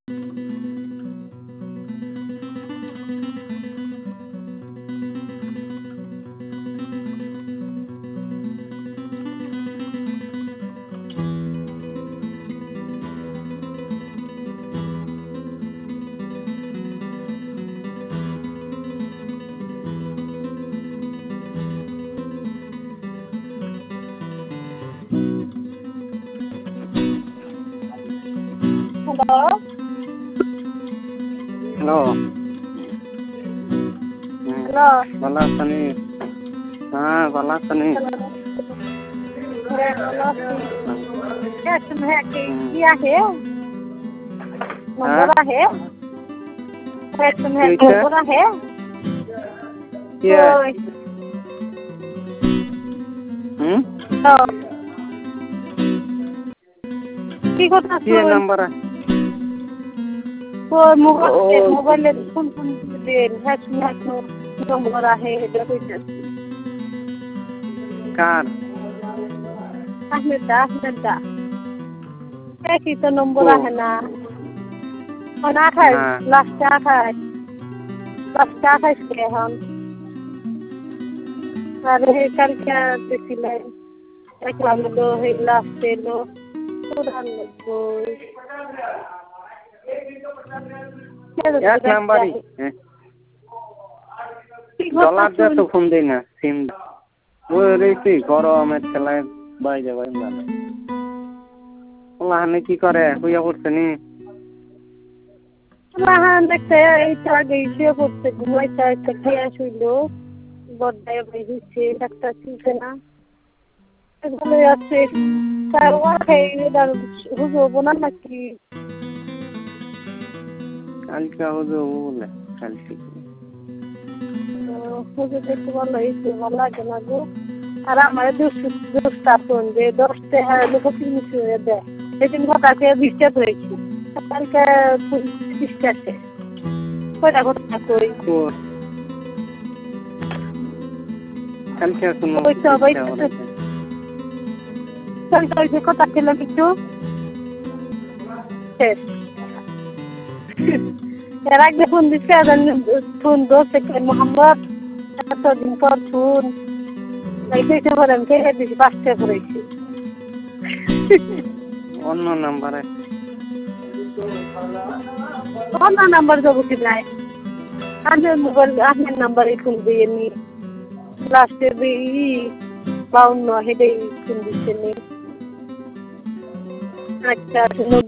Hello hello ভালো আছেন? হ্যাঁ ভালো আছেন? কি आहे नंबर आहे नंबर आहे होय কি কথা কি নাম্বার होय मोबाईल फोन देईल ह्याच नंबर आहे কার? अहमददा किती नंबर आहे ना पण 28 लास्ट 28 के हम अरे कल क्या देखिले एक लो है लास्ट लो उड़ान लो এক নাম্বারই ডলার দিয়ে তো ফোন দেই না সিম ওই রেসি গরমের খেলায় বাইরে বাইরে মানে ওলাহানে কি করে হইয়া পড়ছে নি ওলাহান দেখতে এই আগে শুয়ে পড়ছে ঘুমাইতে একটা খেয়ে শুইলো বড্ডায় বেরিয়েছে ডাক্তার ছিলছে না এগুলো আছে তার খেয়ে হুজো বোনার নাকি কালকে হুজো বলে কালকে হুজো দেখতে ভালো হয়েছে ভালো লাগে না গো আর আমার দোষটা ফোন যে 10 টাকা লোক কিনেছে দেয় সেদিন ঘটাকে 20 টাকা হয়েছে কালকে 30 টাকা কয়টা ঘটনা কই কালকে কোনো কালকে কথা ছিল কিছু এর আগে ফোন দিচ্ছে ফোন দোষ মোহাম্মদ এতদিন পর ফোন এইটা বলেন কে দিছি 5 টাকা করেছি অন্য নাম্বারে অন্য নাম্বার যাবো কি নাই আমার মোবাইল আপনার নাম্বারে ফোন দিয়ে নি লাস্টে 52 হেডে ফোন দিচ্ছে নি আচ্ছা